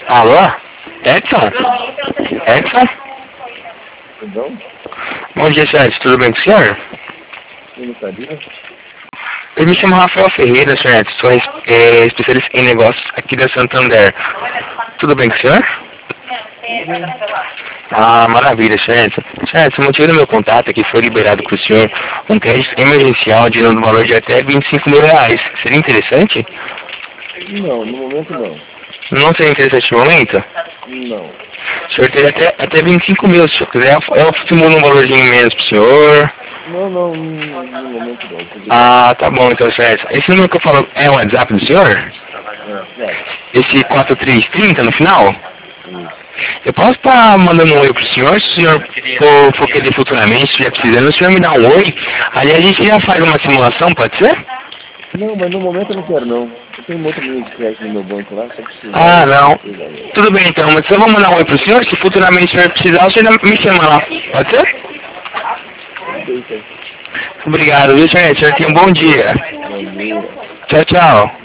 Alô? Edson? Edson? Perdão? Bom dia, Sérgio. Tudo bem com o senhor? Eu não sabia. Eu me chamo Rafael Ferreira, senhor Edson. Sou especialista em negócios aqui da Santander. Tudo bem com o senhor? Ah, maravilha, senhor Edson. Senhor Edson, o motivo do meu contato é que foi liberado para o senhor um crédito emergencial de um valor de até R$ 25.000. Seria interessante? Não, no momento não. Não seria interessante no momento? Não. O senhor teria até 25 mil, se o senhor quiser. Eu simulo um valorzinho menos pro senhor. Não, no momento não. Ah, tá bom então, certo. Esse número que eu falo é o WhatsApp do senhor? Claro. Esse 4330 no final? Isso. Eu posso estar mandando um oi pro senhor, se o senhor for querer futuramente, se estiver precisando, o senhor me dá um oi. Aí a gente já faz uma simulação, pode ser? Não, mas no momento eu não quero não. Eu tenho um outro número de crédito no meu banco lá, só preciso. Ah, não. Tudo bem então, mas eu vou mandar um oi pro senhor, se futuramente o senhor precisar, o senhor me chama lá. Pode ser? Deixa. Obrigado, viu, senhor? O senhor tenha um bom dia. Bom dia. Tchau, tchau.